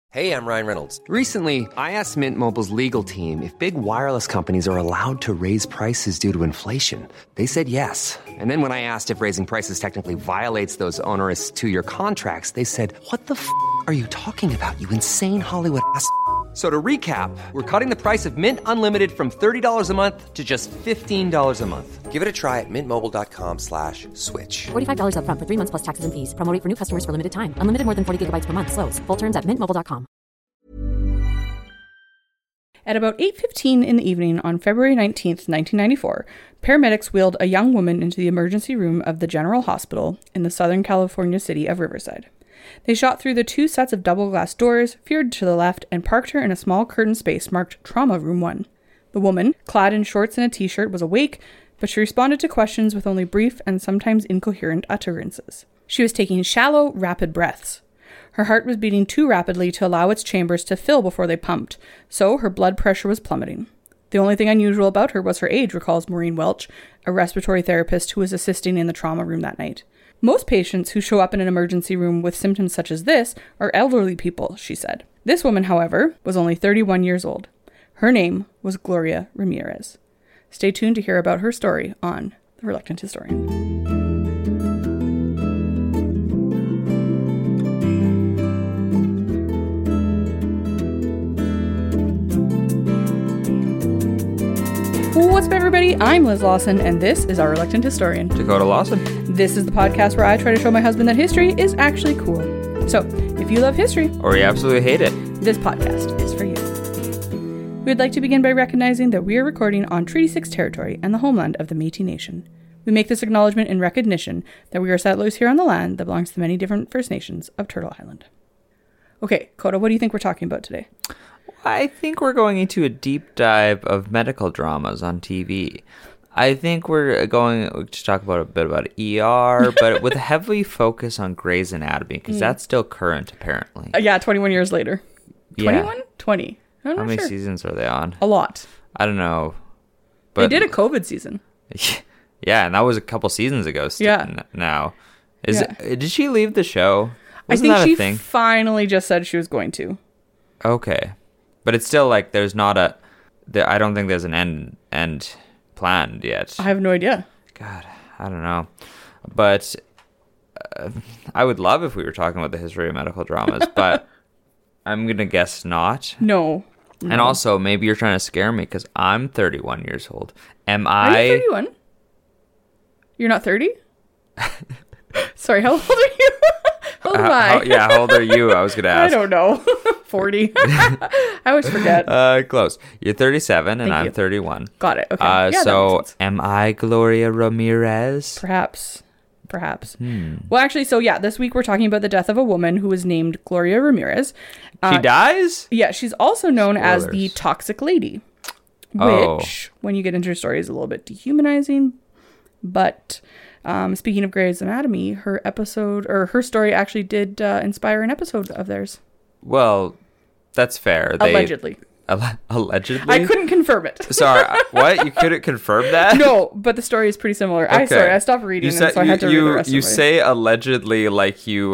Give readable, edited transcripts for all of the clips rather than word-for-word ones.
Hey, I'm Ryan Reynolds. Recently, I asked Mint Mobile's legal team if big wireless companies are allowed to raise prices due to inflation. They said yes. And then when I asked if raising prices technically violates those onerous two-year contracts, they said, "What the f*** are you talking about, you insane Hollywood ass?" So to recap, we're cutting the price of Mint Unlimited from $30 a month to just $15 a month. Give it a try at mintmobile.com/switch. $45 up front for 3 months plus taxes and fees. Promo rate for new customers for limited time. Unlimited more than 40 gigabytes per month. Slows full terms at mintmobile.com. At about 8:15 in the evening on February 19th, 1994, paramedics wheeled a young woman into the emergency room of the General Hospital in the Southern California city of Riverside. They shot through the two sets of double glass doors, veered to the left, and parked her in a small curtained space marked Trauma Room 1. The woman, clad in shorts and a t-shirt, was awake, but she responded to questions with only brief and sometimes incoherent utterances. She was taking shallow, rapid breaths. Her heart was beating too rapidly to allow its chambers to fill before they pumped, so her blood pressure was plummeting. The only thing unusual about her was her age, recalls Maureen Welch, a respiratory therapist who was assisting in the trauma room that night. Most patients who show up in an emergency room with symptoms such as this are elderly people, she said. This woman, however, was only 31 years old. Her name was Gloria Ramirez. Stay tuned to hear about her story on The Reluctant Historian. What's up, everybody? I'm Liz Lawson, and this is Our Reluctant Historian. Dakota Lawson. This is the podcast where I try to show my husband that history is actually cool. So, if you love history, or you absolutely hate it, this podcast is for you. We'd like to begin by recognizing that we are recording on Treaty 6 territory and the homeland of the Métis Nation. We make this acknowledgement in recognition that we are settlers here on the land that belongs to the many different First Nations of Turtle Island. Okay, Coda, what do you think we're talking about today? I think we're going into a deep dive of medical dramas on TV. I think we're going to talk about a bit about ER, but with a heavy focus on Grey's Anatomy, because that's still current, apparently. Yeah, 21 years later. 21? Yeah. 20. I'm How not many sure. seasons are they on? A lot. I don't know. They But did a COVID season. Yeah, and that was a couple seasons ago. Now, did she leave the show? Wasn't I that think a she thing? finally just said she was going to. Okay, but it's still like there's not a. I don't think there's an end planned yet. I have no idea. God, I don't know, but I would love if we were talking about the history of medical dramas, but I'm gonna guess not. No. And also, maybe you're trying to scare me because I'm 31 years old. Am Are I? you 31? You're not 30? Sorry, how old are you? How old am I? How old are you? I was gonna I ask. don't know. 40. I always forget. Close. You're 37 and Thank I'm you. 31. Got it. Okay. Yeah, that makes So sense. am I Gloria Ramirez? Perhaps. Well, actually, so yeah, this week we're talking about the death of a woman who was named Gloria Ramirez. She dies? Yeah, she's also known as the Spoilers. Toxic Lady, Oh. which, when you get into her story, is a little bit dehumanizing. But speaking of Grey's Anatomy, her story actually did inspire an episode of theirs. Well, that's fair. Allegedly. Allegedly? I couldn't confirm it. Sorry, what? You couldn't confirm that? No, but the story is pretty similar. I stopped reading, so I had to read the rest of it. You say allegedly like you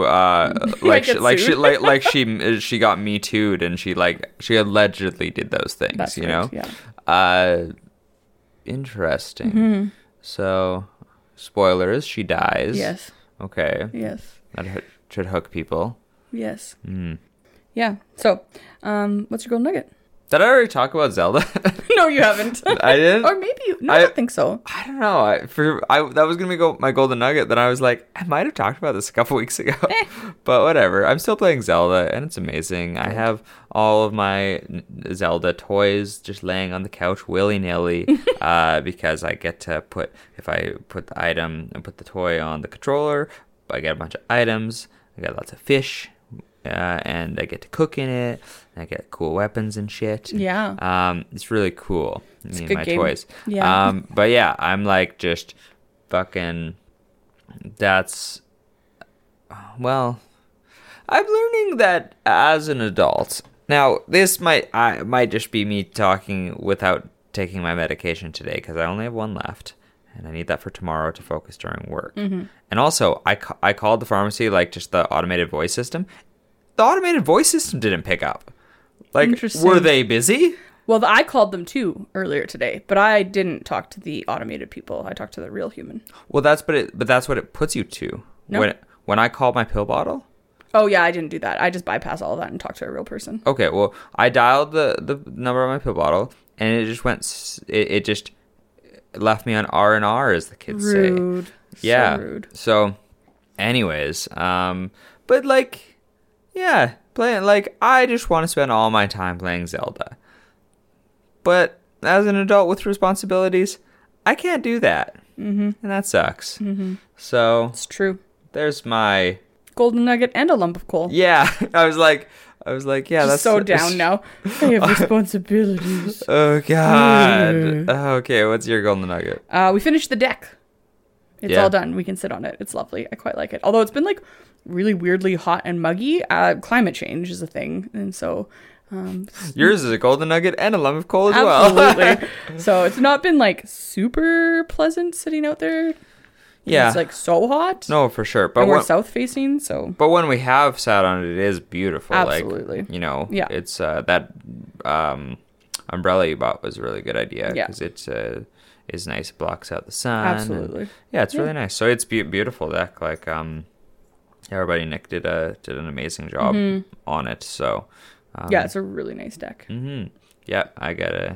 she got me too'd and she allegedly did those things. That's you correct, know. Yeah. Interesting. Mm-hmm. So, spoilers. She dies. Yes. Okay. Yes. That should hook people. Yes. Mm. Yeah. So, what's your golden nugget? Did I already talk about Zelda? No, you haven't. I didn't. Or maybe I don't think so. I don't know. That was gonna be my golden nugget. Then I was like, I might have talked about this a couple weeks ago, but whatever. I'm still playing Zelda, and it's amazing. I have all of my Zelda toys just laying on the couch willy nilly, because I get to if I put the item and put the toy on the controller, I get a bunch of items. I got lots of fish. And I get to cook in it, and I get cool weapons and shit. Yeah. It's really cool. It's me a and good my game. toys. Yeah. But yeah, I'm like just fucking. Well, I'm learning that as an adult. Now, this might just be me talking without taking my medication today because I only have one left. And I need that for tomorrow to focus during work. Mm-hmm. And also, I called the pharmacy, like just the automated voice system. the automated voice system didn't pick up. Like, Interesting. were they busy? Well, I called them too earlier today, but I didn't talk to the automated people. I talked to the real human. Well, that's what it puts you to. No. When I called my pill bottle. Oh yeah, I didn't do that. I just bypass all of that and talk to a real person. Okay, well, I dialed the number on my pill bottle, and it just went. It just left me on R&R, as the kids Rude. say. Yeah. So rude. So, anyways, but like, yeah, playing like I just want to spend all my time playing Zelda. But as an adult with responsibilities, I can't do that, and that sucks. So It's true. there's my Golden nugget and a lump of coal. yeah. I was like, yeah, Just that's so down now. I have responsibilities. Oh God. Okay, what's your golden nugget? We finished the deck. It's Yeah. all done. We can sit on it. It's lovely. I quite like it. Although it's been like really weirdly hot and muggy. Climate change is a thing, and so Yours is a golden nugget and a lump of coal as well. absolutely. So it's not been like super pleasant sitting out there. Yeah. It's like so hot. No, for sure. But And we're when, south facing, so when we have sat on it, it is beautiful. Absolutely. Like, you know, Yeah. it's that umbrella you bought was a really good idea Yeah. because it is nice. It blocks out the sun. and- Absolutely. yeah, it's really nice. So it's beautiful deck. Like everybody, Nick did an amazing job on it. So yeah, it's a really nice deck. yeah, I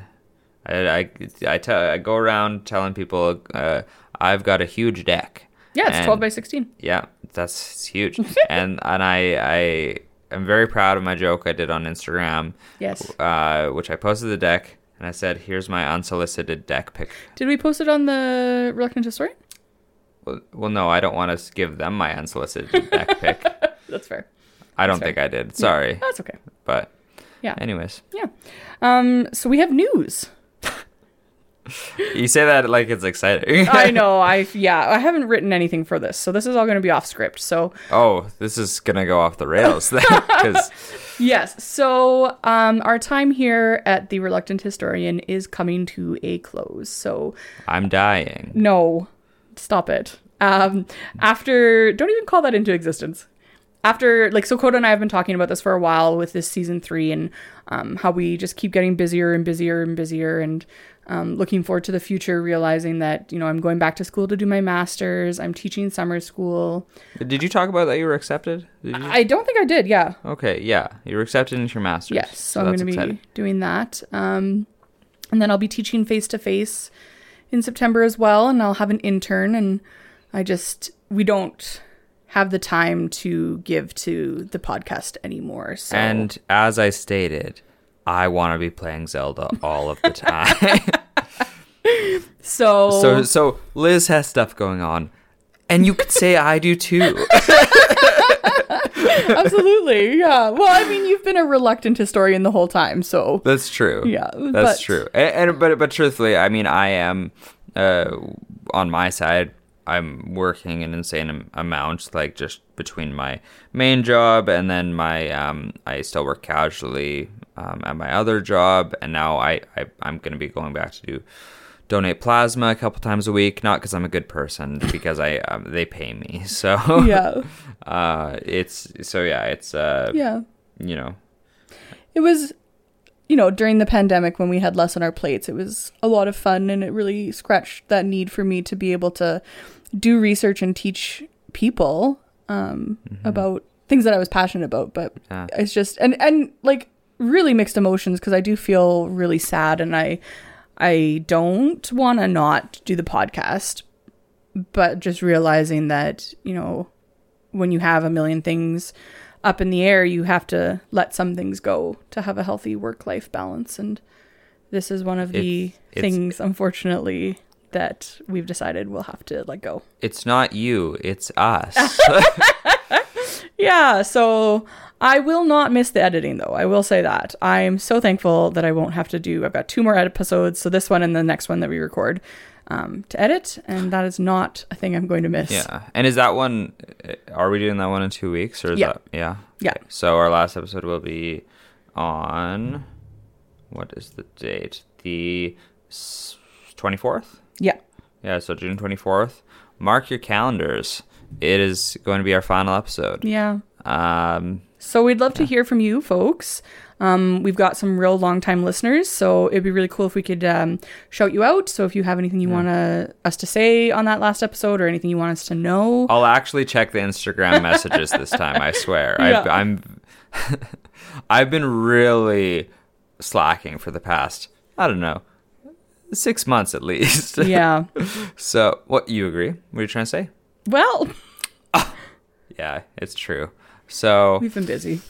go around telling people I've got a huge deck. Yeah, it's And- 12 by 16. Yeah, it's huge. and I am very proud of my joke I did on Instagram. Yes. Which I posted the deck and I said, "Here's my unsolicited deck pic." Did we post it on the Reluctant Historian? Well, no, I don't want to give them my unsolicited deck pic. That's fair. I don't fair. think I did. Sorry, That's okay. but Yeah. anyways, Yeah. So we have news. you say that like it's exciting. I know. I haven't written anything for this, so this is all going to be off script. So Oh, this is gonna go off the rails then, because yes. So our time here at the Reluctant Historian is coming to a close. So I'm dying. no, stop it. After, don't even call that into existence. After, like, so Coda and I have been talking about this for a while with this season 3 and how we just keep getting busier and busier and busier and looking forward to the future, realizing that, you know, I'm going back to school to do my master's. I'm teaching summer school. Did you talk about that you were accepted? Did you? I don't think I did. Yeah. Okay, yeah, you were accepted into your master's. Yes. So I'm going that's to be exciting. doing that. And then I'll be teaching face-to-face in September as well. And I'll have an intern. And we don't have the time to give to the podcast anymore. So. And as I stated, I want to be playing Zelda all of the time. So Liz has stuff going on, and you could say I do too. Absolutely. Yeah. Well, I mean, you've been a reluctant historian the whole time. So That's true. Yeah, That's but- true. But truthfully, I mean, I am on my side. I'm working an insane amount, like just between my main job and then my I still work casually at my other job, and now I'm going to be going back to donate plasma a couple times a week, not because I'm a good person, because they pay me. So yeah. it's Yeah. you know. It was, you know, during the pandemic when we had less on our plates, it was a lot of fun, and it really scratched that need for me to be able to do research and teach people about things that I was passionate about. But Yeah. it's just, and like really mixed emotions, because I do feel really sad, and I don't want to not do the podcast, but just realizing that, you know, when you have a million things up in the air, you have to let some things go to have a healthy work-life balance. And this is one of the things, unfortunately, that we've decided we'll have to let go. It's not you, it's us. Yeah, so I will not miss the editing, though. I will say that. I'm so thankful that I won't have to do... I've got 2 more episodes, so this one and the next one that we record, to edit, and that is not a thing I'm going to miss. Yeah. And is that one, are we doing that one in 2 weeks? Or is Yeah. that, yeah? Yeah. Okay. So our last episode will be on, what is the date? The 24th? Yeah. Yeah, so June 24th. Mark your calendars. It is going to be our final episode. Yeah. So we'd love to hear from you folks. We've got some real long-time listeners, so it'd be really cool if we could shout you out. So if you have anything you want us to say on that last episode or anything you want us to know. I'll actually check the Instagram messages this time, I swear. Yeah. I've been really slacking for the past, I don't know, 6 months at least. Yeah. So, what, you agree? What are you trying to say? Well, Yeah, it's true. So, we've been busy.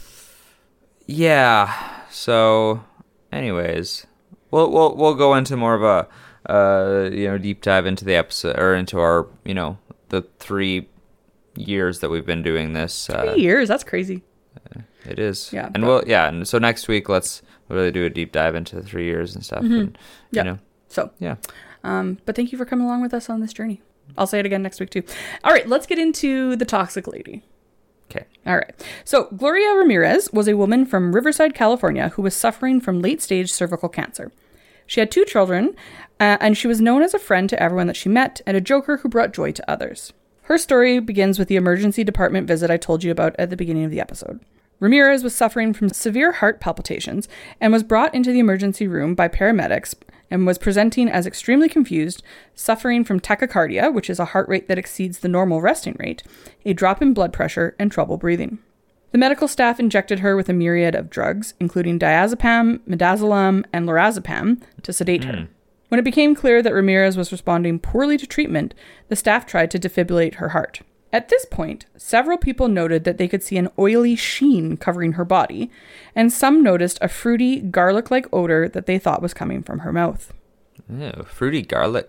yeah. So, anyways, we'll go into more of a deep dive into the episode, or into our the 3 years that we've been doing this. 3 years, that's crazy. It is. Yeah, And and so next week let's really do a deep dive into the 3 years and stuff. And, Yeah. So, yeah. but thank you for coming along with us on this journey. I'll say it again next week too. All right, let's get into the toxic lady. Okay. All right. So Gloria Ramirez was a woman from Riverside, California, who was suffering from late-stage cervical cancer. She had 2 children, and she was known as a friend to everyone that she met and a joker who brought joy to others. Her story begins with the emergency department visit I told you about at the beginning of the episode. Ramirez was suffering from severe heart palpitations and was brought into the emergency room by paramedics and was presenting as extremely confused, suffering from tachycardia, which is a heart rate that exceeds the normal resting rate, a drop in blood pressure, and trouble breathing. The medical staff injected her with a myriad of drugs, including diazepam, midazolam, and lorazepam, to sedate her. When it became clear that Ramirez was responding poorly to treatment, the staff tried to defibrillate her heart. At this point, several people noted that they could see an oily sheen covering her body, and some noticed a fruity, garlic-like odor that they thought was coming from her mouth. Ew, fruity garlic.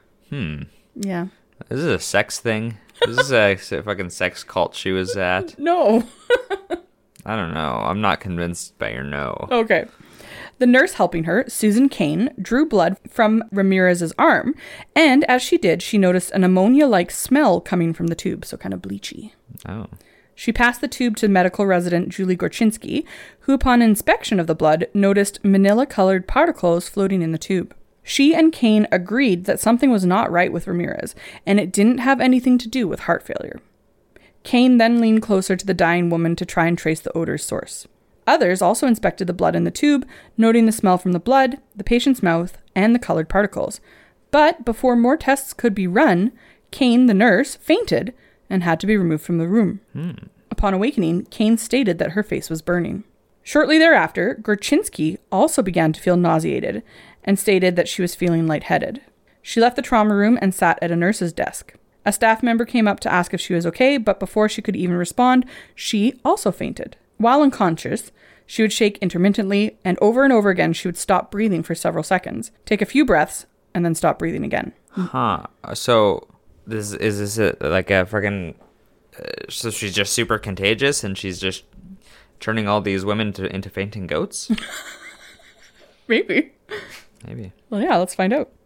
Yeah. This is a sex thing. This is a fucking sex cult she was at. No. I don't know. I'm not convinced by your no. Okay. The nurse helping her, Susan Kane, drew blood from Ramirez's arm, and as she did, she noticed an ammonia-like smell coming from the tube, so kind of bleachy. Oh. She passed the tube to medical resident Julie Gorchinsky, who upon inspection of the blood noticed manila-colored particles floating in the tube. She and Kane agreed that something was not right with Ramirez, and it didn't have anything to do with heart failure. Kane then leaned closer to the dying woman to try and trace the odor's source. Others also inspected the blood in the tube, noting the smell from the blood, the patient's mouth, and the colored particles. But before more tests could be run, Kane, the nurse, fainted and had to be removed from the room. Upon awakening, Kane stated that her face was burning. Shortly thereafter, Gorchinsky also began to feel nauseated and stated that she was feeling lightheaded. She left the trauma room and sat at a nurse's desk. A staff member came up to ask if she was okay, but before she could even respond, she also fainted. While unconscious, she would shake intermittently, and over again she would stop breathing for several seconds, take a few breaths, and then stop breathing again. Huh. So is this like a freaking... so she's just super contagious, and she's just turning all these women into fainting goats? Maybe. Well, yeah, let's find out.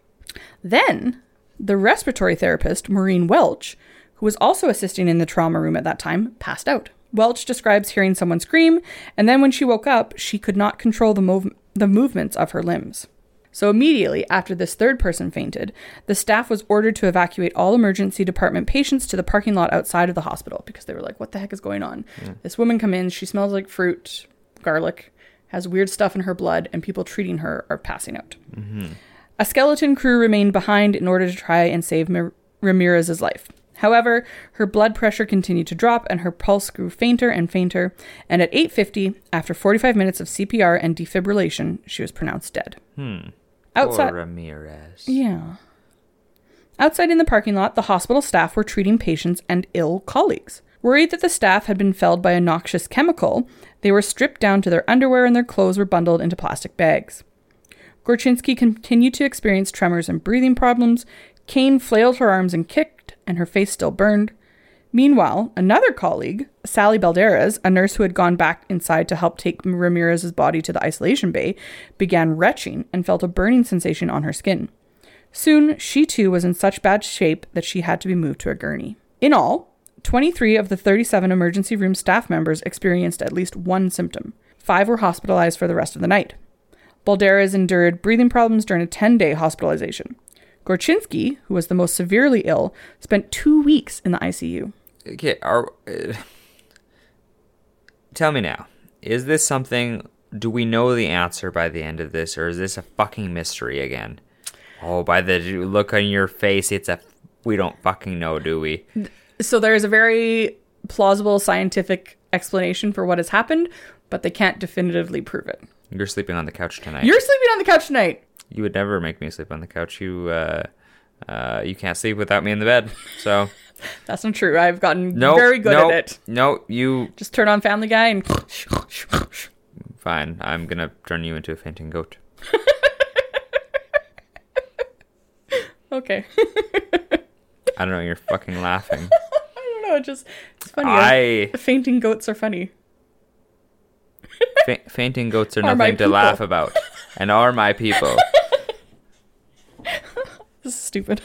Then, the respiratory therapist, Maureen Welch, who was also assisting in the trauma room at that time, passed out. Welch describes hearing someone scream, and then when she woke up, she could not control the movements of her limbs. So immediately after this third person fainted, the staff was ordered to evacuate all emergency department patients to the parking lot outside of the hospital because they were like, what the heck is going on? Yeah. This woman comes in, she smells like fruit, garlic, has weird stuff in her blood, and people treating her are passing out. Mm-hmm. A skeleton crew remained behind in order to try and save Ramirez's life. However, her blood pressure continued to drop and her pulse grew fainter and fainter, and at 8:50, after 45 minutes of CPR and defibrillation, she was pronounced dead. Outside, Poor Ramirez. Yeah. Outside in the parking lot, the hospital staff were treating patients and ill colleagues. Worried that the staff had been felled by a noxious chemical, they were stripped down to their underwear and their clothes were bundled into plastic bags. Gorchinsky continued to experience tremors and breathing problems. Kane flailed her arms and kicked, and her face still burned. Meanwhile, another colleague, Sally Balderas, a nurse who had gone back inside to help take Ramirez's body to the isolation bay, began retching and felt a burning sensation on her skin. Soon, she too was in such bad shape that she had to be moved to a gurney. In all, 23 of the 37 emergency room staff members experienced at least one symptom. 5 were hospitalized for the rest of the night. Balderas endured breathing problems during a 10-day hospitalization. Gorchinsky, who was the most severely ill, spent 2 weeks in the ICU. Okay, tell me now, is this something, do we know the answer by the end of this, or is this a fucking mystery again? Oh, by the look on your face, we don't fucking know, do we? So there is a very plausible scientific explanation for what has happened, but they can't definitively prove it. You're sleeping on the couch tonight. You're sleeping on the couch tonight. You would never make me sleep on the couch. You can't sleep without me in the bed, so... That's not true. I've gotten very good at it. No, you... Just turn on Family Guy and... Fine, I'm gonna turn you into a fainting goat. Okay. I don't know, you're fucking laughing. I don't know, it's funny. Fainting goats are funny. Fainting goats are my nothing to people. laugh about, and are my people. This is stupid.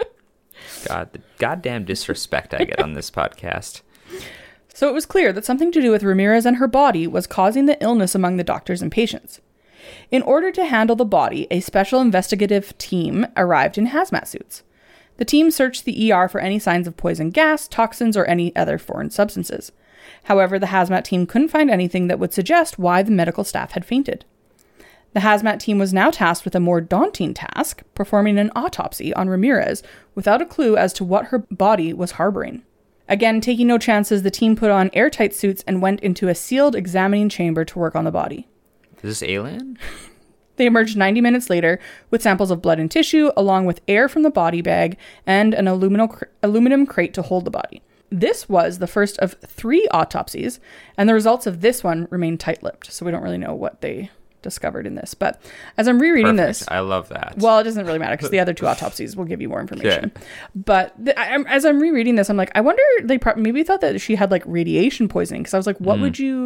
God, the goddamn disrespect I get on this podcast. So it was clear that something to do with Ramirez and her body was causing the illness among the doctors and patients. In order to handle the body, a special investigative team arrived in hazmat suits. The team searched the ER for any signs of poison gas, toxins, or any other foreign substances. However, the hazmat team couldn't find anything that would suggest why the medical staff had fainted. The hazmat team was now tasked with a more daunting task, performing an autopsy on Ramirez without a clue as to what her body was harboring. Again, taking no chances, the team put on airtight suits and went into a sealed examining chamber to work on the body. Is this alien? They emerged 90 minutes later with samples of blood and tissue, along with air from the body bag and an aluminum crate to hold the body. This was the first of 3 autopsies, and the results of this one remain tight-lipped, so we don't really know what they discovered in this. But as I'm rereading this... I love that. Well, it doesn't really matter because the other 2 autopsies will give you more information. But as I'm rereading this, I'm like, I wonder, they maybe thought that she had like radiation poisoning, because I was like, what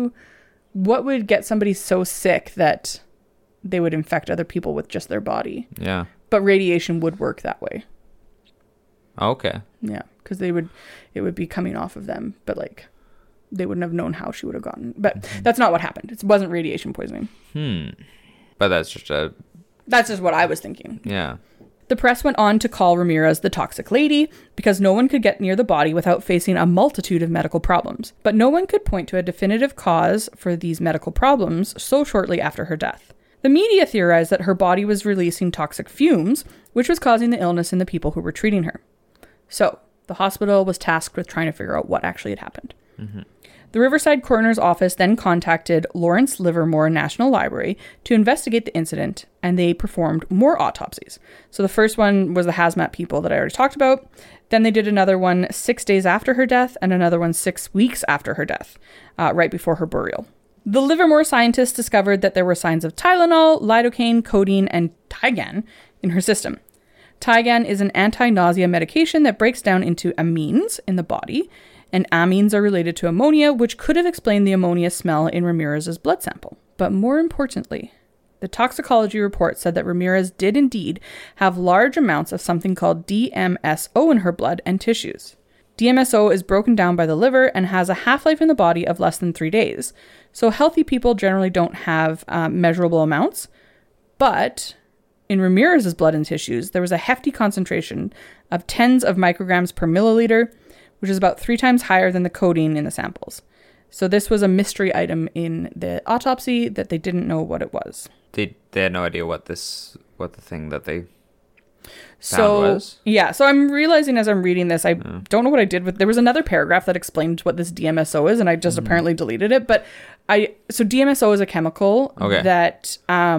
would get somebody so sick that they would infect other people with just their body? Yeah. But radiation would work that way. Okay. Yeah, because it would be coming off of them, but like they wouldn't have known how she would have gotten. But that's not what happened. It wasn't radiation poisoning. But that's just what I was thinking. Yeah. The press went on to call Ramirez the toxic lady because no one could get near the body without facing a multitude of medical problems. But no one could point to a definitive cause for these medical problems so shortly after her death. The media theorized that her body was releasing toxic fumes, which was causing the illness in the people who were treating her. So, the hospital was tasked with trying to figure out what actually had happened. The Riverside Coroner's Office then contacted Lawrence Livermore National Library to investigate the incident, and they performed more autopsies. So the first one was the hazmat people that I already talked about. Then they did another one 6 days after her death, and another one 6 weeks after her death, right before her burial. The Livermore scientists discovered that there were signs of Tylenol, lidocaine, codeine, and Tygan in her system. Tygan is an anti-nausea medication that breaks down into amines in the body, and amines are related to ammonia, which could have explained the ammonia smell in Ramirez's blood sample. But more importantly, the toxicology report said that Ramirez did indeed have large amounts of something called DMSO in her blood and tissues. DMSO is broken down by the liver and has a half-life in the body of less than 3 days. So healthy people generally don't have measurable amounts, but in Ramirez's blood and tissues, there was a hefty concentration of tens of micrograms per milliliter, which is about 3 times higher than the codeine in the samples. So this was a mystery item in the autopsy that they didn't know what it was. They had no idea what the thing that they found was. Yeah, so I'm realizing as I'm reading this, I don't know what I did with. There was another paragraph that explained what this DMSO is, and I just apparently deleted it. But so DMSO is a chemical that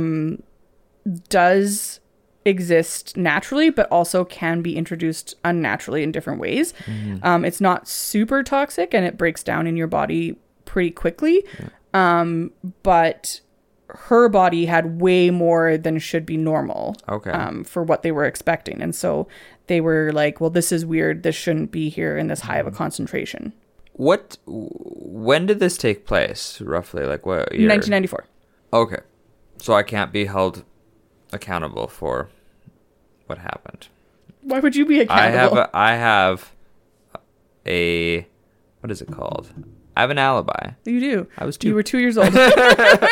does exist naturally, but also can be introduced unnaturally in different ways. It's not super toxic, and it breaks down in your body pretty quickly. But her body had way more than should be normal for what they were expecting. And so they were like, well, this is weird. This shouldn't be here in this high of a concentration. When did this take place, roughly? Like what year? 1994. Okay. So I can't be held accountable for what happened. Why would you be accountable? I have a what is it called? I have an alibi. You do. I was 2. You were 2 years old.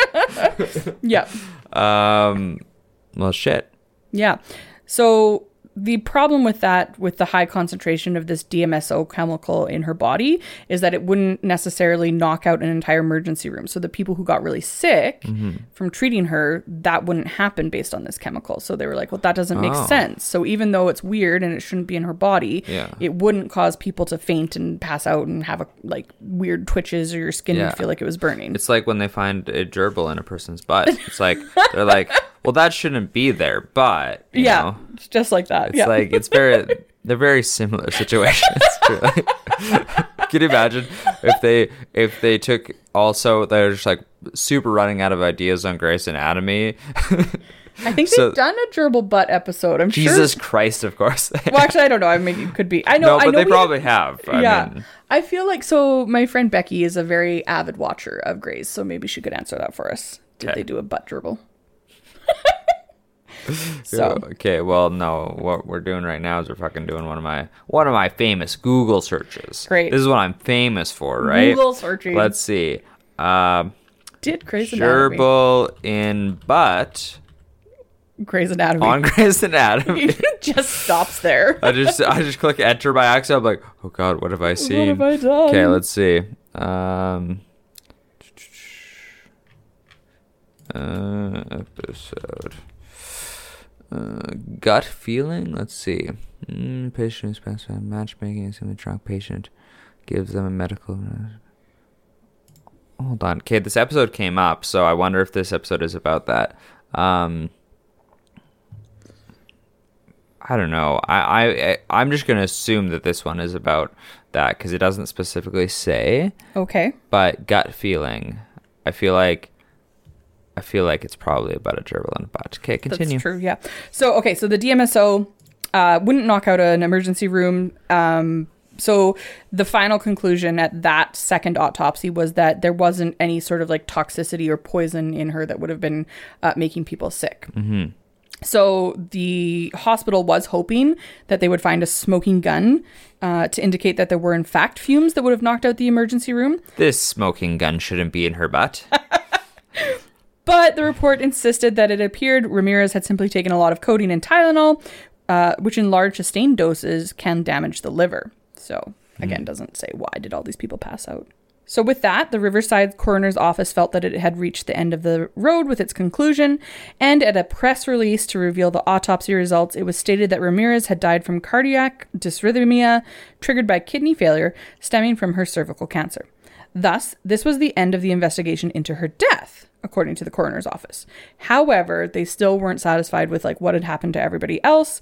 Yeah. Well, shit. Yeah. So the problem with that, with the high concentration of this DMSO chemical in her body, is that it wouldn't necessarily knock out an entire emergency room. So the people who got really sick from treating her, that wouldn't happen based on this chemical. So they were like, well, that doesn't make sense. So even though it's weird and it shouldn't be in her body, it wouldn't cause people to faint and pass out and have weird twitches, or your skin would feel like it was burning. It's like when they find a gerbil in a person's butt. It's like, they're like, well, that shouldn't be there, but, you know, it's just like that. It's like, they're very similar situations. Really. Can you imagine if they took also, they're just like super running out of ideas on Grey's Anatomy. I think they've done a gerbil butt episode. I'm sure. Jesus Christ, of course. Well, actually, I don't know. I mean, it could be. I know. No, but they probably have. I mean, I feel like, so my friend Becky is a very avid watcher of Grey's, so maybe she could answer that for us. Did they do a butt gerbil? So okay, well, no, what we're doing right now is we're fucking doing one of my famous Google searches. Great. This is what I'm famous for, right? Google searching. Let's see. Did Grey's Anatomy. Gerbil in butt. Grey's Anatomy. On Grey's Anatomy. It just stops there. I just click enter by accident. I'm like, oh god, what have I seen? What have I done? Okay, let's see. Episode. Gut feeling. Let's see. Patient who specified matchmaking is in the drunk patient gives them a medical. Hold on. Okay, this episode came up, so I wonder if this episode is about that. I don't know. I'm just gonna assume that this one is about that because it doesn't specifically say. Okay. But gut feeling, I feel like it's probably about a gerbil in a butt. Okay, continue. That's true, yeah. So the DMSO wouldn't knock out an emergency room. So the final conclusion at that second autopsy was that there wasn't any sort of like toxicity or poison in her that would have been making people sick. Mm-hmm. So the hospital was hoping that they would find a smoking gun to indicate that there were in fact fumes that would have knocked out the emergency room. This smoking gun shouldn't be in her butt. But the report insisted that it appeared Ramirez had simply taken a lot of codeine and Tylenol, which in large sustained doses can damage the liver. So, again, doesn't say why did all these people pass out. So with that, the Riverside Coroner's Office felt that it had reached the end of the road with its conclusion, and at a press release to reveal the autopsy results, it was stated that Ramirez had died from cardiac dysrhythmia triggered by kidney failure stemming from her cervical cancer. Thus, this was the end of the investigation into her death, according to the coroner's office. However, they still weren't satisfied with like what had happened to everybody else,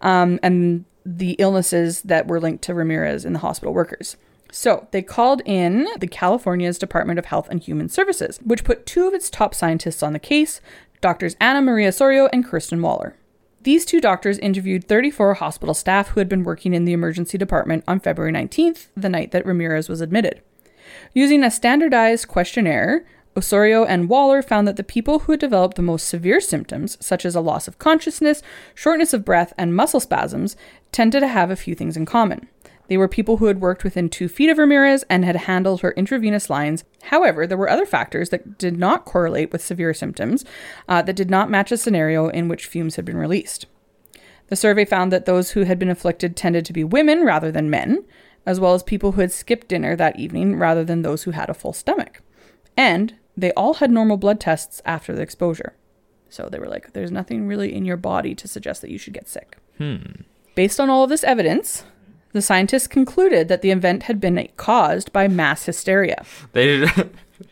and the illnesses that were linked to Ramirez and the hospital workers. So they called in the California's Department of Health and Human Services, which put two of its top scientists on the case, Doctors Ana Maria Osorio and Kirsten Waller. These two doctors interviewed 34 hospital staff who had been working in the emergency department on February 19th, the night that Ramirez was admitted. Using a standardized questionnaire, Osorio and Waller found that the people who had developed the most severe symptoms, such as a loss of consciousness, shortness of breath, and muscle spasms, tended to have a few things in common. They were people who had worked within 2 feet of Ramirez and had handled her intravenous lines. However, there were other factors that did not correlate with severe symptoms, that did not match a scenario in which fumes had been released. The survey found that those who had been afflicted tended to be women rather than men, as well as people who had skipped dinner that evening rather than those who had a full stomach. And they all had normal blood tests after the exposure. So they were like, there's nothing really in your body to suggest that you should get sick. Based on all of this evidence, the scientists concluded that the event had been caused by mass hysteria. They did.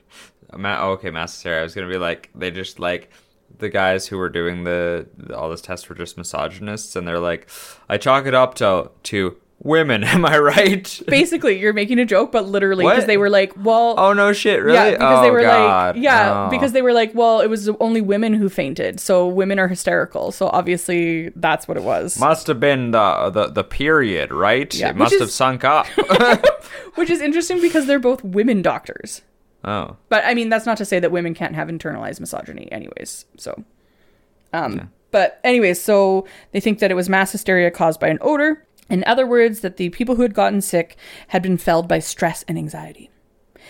Mass hysteria. I was going to be like, they just like, the guys who were doing all this tests were just misogynists, and they're like, I chalk it up to women, am I right? Basically, you're making a joke, but literally, because they were like, well... Oh, no shit, really? Yeah, because they were God. like... Yeah, because they were like, well, it was only women who fainted, so women are hysterical. So obviously, that's what it was. Must have been the period, right? Yeah, it must have sunk up. Which is interesting because they're both women doctors. Oh. But, I mean, that's not to say that women can't have internalized misogyny anyways, so... Okay. But anyways, so they think that it was mass hysteria caused by an odor. In other words, that the people who had gotten sick had been felled by stress and anxiety.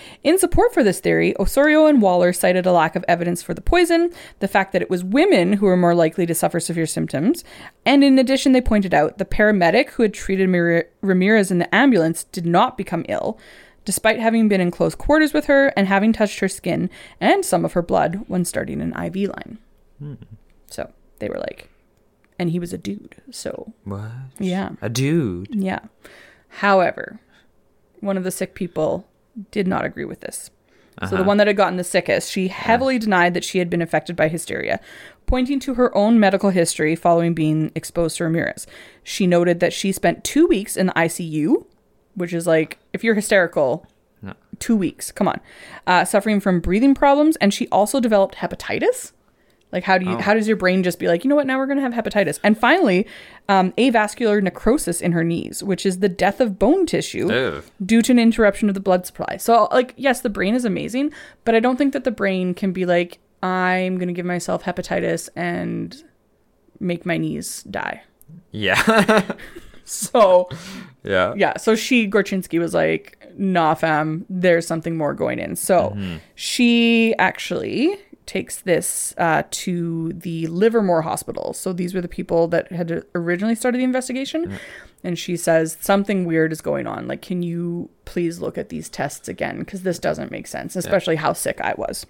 In support for this theory, Osorio and Waller cited a lack of evidence for the poison, the fact that it was women who were more likely to suffer severe symptoms, and in addition, they pointed out the paramedic who had treated Ramirez in the ambulance did not become ill, despite having been in close quarters with her and having touched her skin and some of her blood when starting an IV line. So they were like, and he was a dude, so. What? Yeah. A dude? Yeah. However, one of the sick people did not agree with this. So the one that had gotten the sickest, she heavily denied that she had been affected by hysteria, pointing to her own medical history following being exposed to Ramirez. She noted that she spent 2 weeks in the ICU, which is like, if you're hysterical, 2 weeks, come on, suffering from breathing problems. And she also developed hepatitis. Like, how does your brain just be like, you know what, now we're going to have hepatitis? And finally, avascular necrosis in her knees, which is the death of bone tissue due to an interruption of the blood supply. So, like, yes, the brain is amazing, but I don't think that the brain can be like, I'm going to give myself hepatitis and make my knees die. Yeah. So, yeah. So Gorczynski was like, nah, fam, there's something more going in. So she actually takes this to the Livermore Hospital. So these were the people that had originally started the investigation. And she says, something weird is going on. Like, can you please look at these tests again? Because this doesn't make sense, especially how sick I was.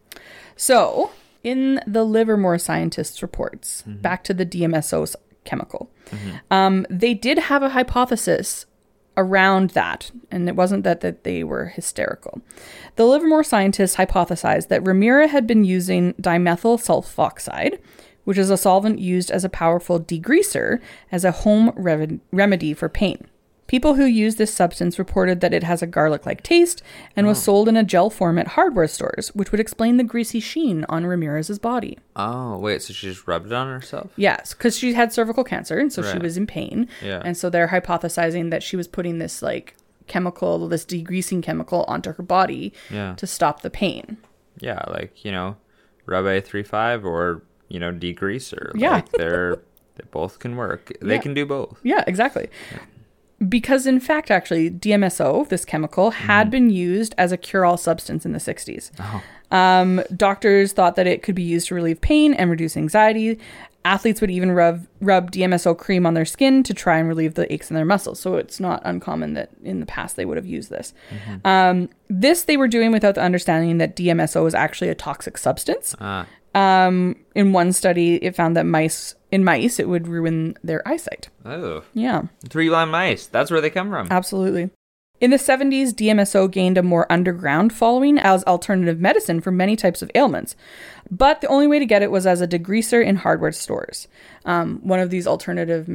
So in the Livermore scientists' reports, back to the DMSO chemical, they did have a hypothesis around that, and it wasn't that they were hysterical. The Livermore scientists hypothesized that Ramirez had been using dimethyl sulfoxide, which is a solvent used as a powerful degreaser, as a home remedy for pain. People who use this substance reported that it has a garlic-like taste and was sold in a gel form at hardware stores, which would explain the greasy sheen on Ramirez's body. Oh, wait, so she just rubbed it on herself? Yes, because she had cervical cancer, and so she was in pain. Yeah. And so they're hypothesizing that she was putting this, like, chemical, this degreasing chemical onto her body to stop the pain. Yeah, like, rub A35 or, degreaser. Yeah. Like, they both can work. They can do both. Yeah, exactly. Yeah. Because, in fact, actually, DMSO, this chemical, had been used as a cure-all substance in the 60s. Doctors thought that it could be used to relieve pain and reduce anxiety. Athletes would even rub DMSO cream on their skin to try and relieve the aches in their muscles. So it's not uncommon that in the past they would have used this. This they were doing without the understanding that DMSO is actually a toxic substance. In one study, it found that in mice, it would ruin their eyesight. Oh. Yeah. 3-blind mice. That's where they come from. Absolutely. In the 70s, DMSO gained a more underground following as alternative medicine for many types of ailments. But the only way to get it was as a degreaser in hardware stores. One of these alternative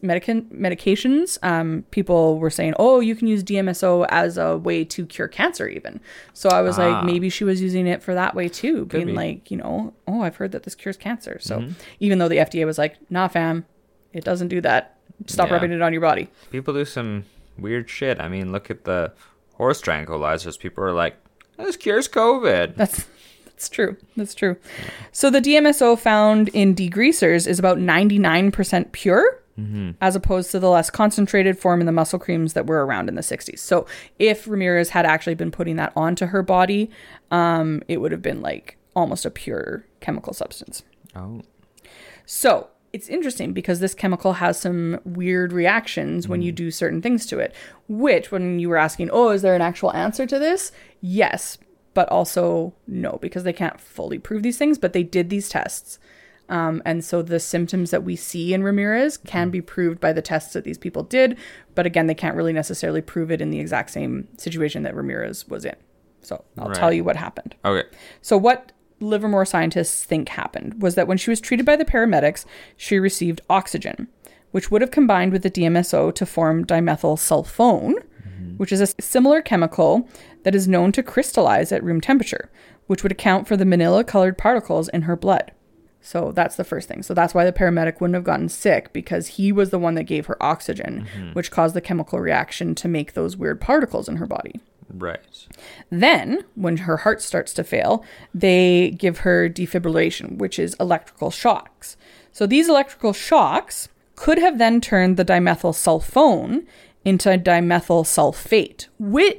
medications, people were saying, oh, you can use DMSO as a way to cure cancer even. So I was like, maybe she was using it for that way too. Could be. Like, oh, I've heard that this cures cancer. So even though the FDA was like, nah, fam, it doesn't do that. Stop rubbing it on your body. People do some weird shit. I mean, look at the horse tranquilizers. People are like, this cures COVID. That's true. That's true. So the DMSO found in degreasers is about 99% pure, as opposed to the less concentrated form in the muscle creams that were around in the 60s. So if Ramirez had actually been putting that onto her body, it would have been like almost a pure chemical substance. Oh. So it's interesting because this chemical has some weird reactions when you do certain things to it, which when you were asking, is there an actual answer to this? Yes, but also no, because they can't fully prove these things, but they did these tests. And so the symptoms that we see in Ramirez can be proved by the tests that these people did. But again, they can't really necessarily prove it in the exact same situation that Ramirez was in. So I'll tell you what happened. Okay. So what Livermore scientists think happened was that when she was treated by the paramedics, she received oxygen, which would have combined with the DMSO to form dimethyl sulfone, which is a similar chemical that is known to crystallize at room temperature, which would account for the manila-colored particles in her blood. So that's the first thing. So that's why the paramedic wouldn't have gotten sick, because he was the one that gave her oxygen, which caused the chemical reaction to make those weird particles in her body. Right. Then, when her heart starts to fail, they give her defibrillation, which is electrical shocks. So these electrical shocks could have then turned the dimethyl sulfone into dimethyl sulfate, which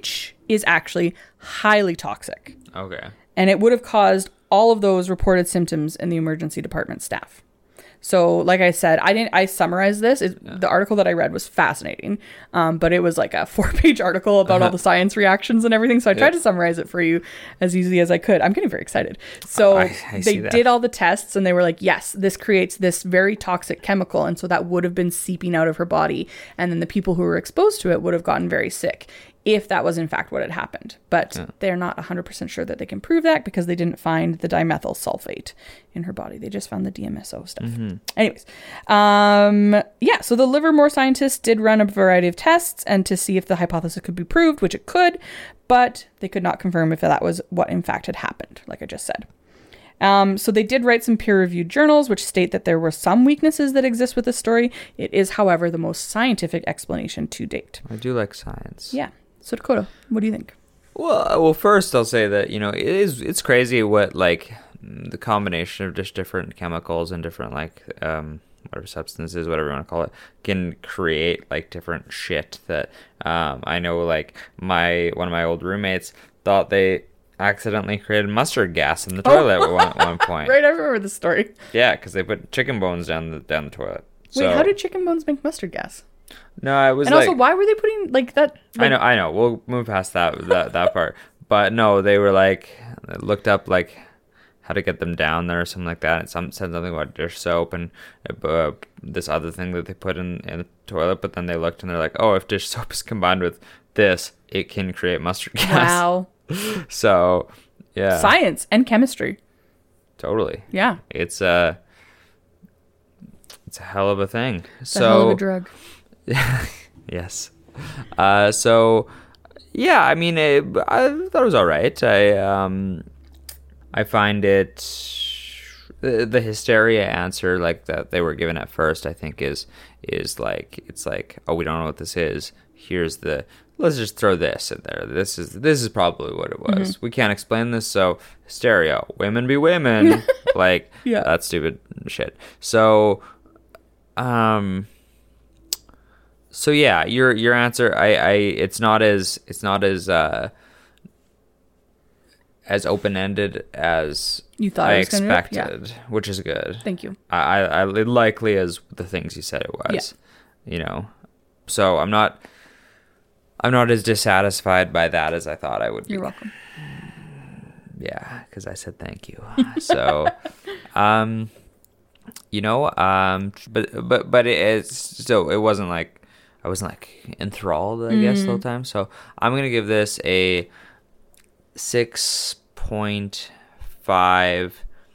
is actually highly toxic. Okay. And it would have caused all of those reported symptoms in the emergency department staff. So, like I said, I summarized this. The article that I read was fascinating, but it was like a 4-page article about all the science reactions and everything. So I tried to summarize it for you as easily as I could. I'm getting very excited. So I they did all the tests and they were like, yes, this creates this very toxic chemical. And so that would have been seeping out of her body. And then the people who were exposed to it would have gotten very sick, if that was in fact what had happened. But they're not 100% sure that they can prove that because they didn't find the dimethyl sulfate in her body. They just found the DMSO stuff. Anyways, so the Livermore scientists did run a variety of tests and to see if the hypothesis could be proved, which it could, but they could not confirm if that was what in fact had happened, like I just said. So they did write some peer-reviewed journals which state that there were some weaknesses that exist with the story. It is, however, the most scientific explanation to date. I do like science. Yeah. So Dakota, what do you think? Well, first I'll say that, it's crazy what, like, the combination of just different chemicals and different, like, whatever substances, whatever you want to call it, can create, like, different shit that, I know, like, one of my old roommates thought they accidentally created mustard gas in the toilet at one point. Right, I remember the story. Yeah, because they put chicken bones down the toilet. Wait, how did chicken bones make mustard gas? No, it was and also, why were they putting like that? Like... I know. We'll move past that part. But no, they were like looked up like how to get them down there or something like that. And said something about dish soap and this other thing that they put in the toilet. But then they looked and they're like, oh, if dish soap is combined with this, it can create mustard gas. Wow. So yeah, science and chemistry. Totally. Yeah. It's a hell of a thing. It's a hell of a drug. Yes. So yeah, I mean, I thought it was all right. I find it the hysteria answer like that they were given at first, I think is like, it's like, oh, we don't know what this is. Let's just throw this in there. This is probably what it was. We can't explain this, so hysteria. Women be women. Like, yeah, that's stupid shit. So So yeah, your answer, it's not as open-ended as you thought I it was expected, which is good. Thank you. I likely as the things you said it was, So I'm not as dissatisfied by that as I thought I would be. You're welcome. Yeah, because I said thank you. So, but it wasn't like I wasn't like enthralled, I guess, the whole time. So I'm gonna give this a 6.5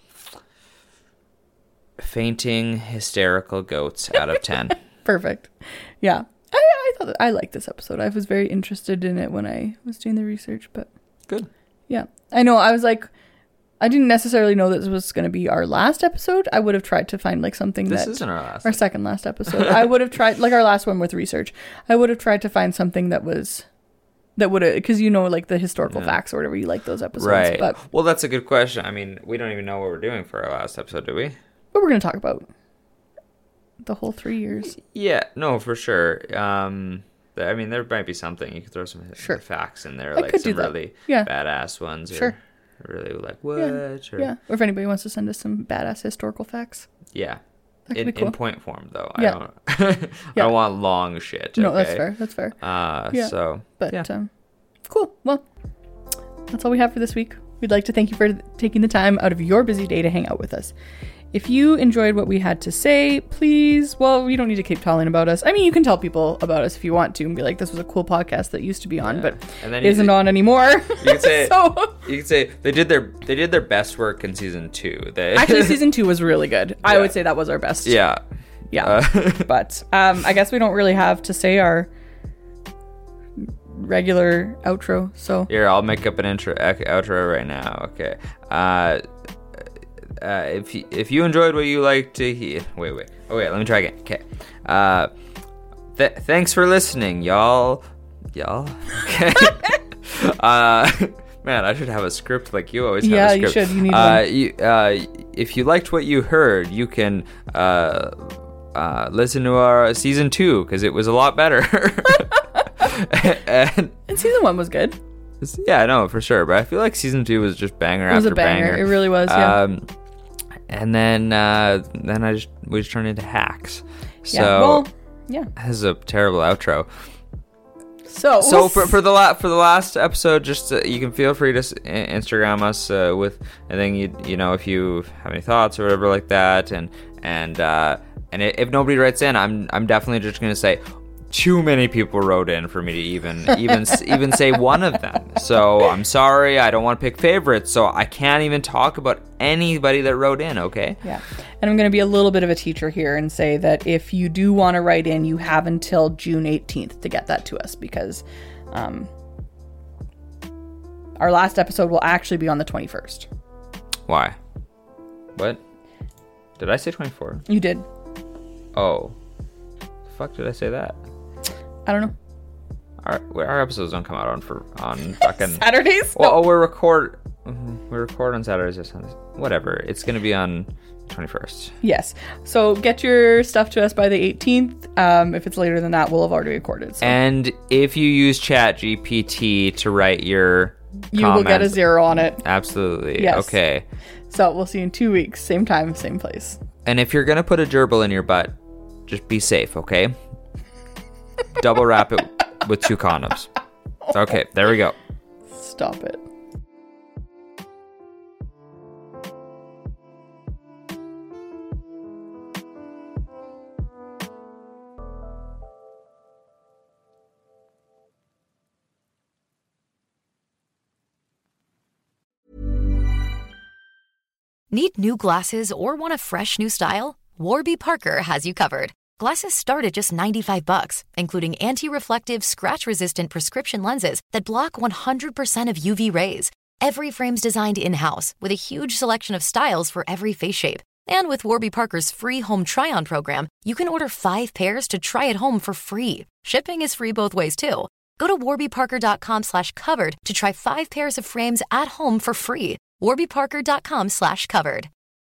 fainting hysterical goats out of 10. Perfect. Yeah, I thought I liked this episode. I was very interested in it when I was doing the research, but good. Yeah, I know. I was like, I didn't necessarily know that this was going to be our last episode. I would have tried to find like something this isn't our last. Our second last episode. I would have tried like our last one with research. I would have tried to find something that would have, because like the historical facts or whatever, you like those episodes. Right. But, well, that's a good question. I mean, we don't even know what we're doing for our last episode, do we? But we're going to talk about the whole 3 years. Yeah. No, for sure. I mean, there might be something. You could throw some facts in there, like some really badass ones. Sure. Really like what? Yeah. Or if anybody wants to send us some badass historical facts. Yeah. In point form though. Yeah. I don't want long shit. No, okay? That's fair. So cool. Well, that's all we have for this week. We'd like to thank you for taking the time out of your busy day to hang out with us. If you enjoyed what we had to say, please, you don't need to keep telling about us. I mean, you can tell people about us if you want to and be like, this was a cool podcast that used to be on, but isn't on anymore. You could say, you could say they did their best work in season 2. Actually, season 2 was really good. Yeah. I would say that was our best. Yeah. Yeah. But I guess we don't really have to say our regular outro. So here, I'll make up an outro right now. Okay. If you enjoyed what you like to hear, wait, let me try again. Okay. Thanks for listening, y'all. Okay. Man, I should have a script like you always have a script. Yeah, you should. You need one. If you liked what you heard, you can listen to our season 2 because it was a lot better. And season 1 was good. Yeah, no, for sure. But I feel like season 2 was just banger after banger. It was a banger. It really was, yeah. And then we just turned into hacks. So, Yeah, well, yeah. This is a terrible outro. So for the last episode, just you can feel free to Instagram us with anything you know, if you have any thoughts or whatever like that, and if nobody writes in, I'm definitely just gonna say too many people wrote in for me to even say one of them. So I'm sorry, I don't want to pick favorites, so I can't even talk about anybody that wrote in. Okay. Yeah, and I'm going to be a little bit of a teacher here and say that if you do want to write in, you have until June 18th to get that to us, because our last episode will actually be on the 21st. Why? What? Did I say 24? You did. Oh. The fuck did I say that? I don't know. Our episodes don't come out on fucking Saturdays? Well, we record on Saturdays or Sundays. Whatever. It's gonna be on 21st. Yes. So get your stuff to us by the 18th. If it's later than that, we'll have already recorded. So. And if you use ChatGPT to write your you will get a 0 on it. Absolutely. Yes. Okay. So we'll see you in 2 weeks. Same time, same place. And if you're gonna put a gerbil in your butt, just be safe, okay? Double wrap it with 2 condoms. Okay, there we go. Stop it. Need new glasses or want a fresh new style? Warby Parker has you covered. Glasses start at just $95, including anti-reflective, scratch-resistant prescription lenses that block 100% of UV rays. Every frame's designed in-house with a huge selection of styles for every face shape. And with Warby Parker's free home try-on program, you can order 5 pairs to try at home for free. Shipping is free both ways, too. Go to warbyparker.com/covered to try 5 pairs of frames at home for free. warbyparker.com/covered.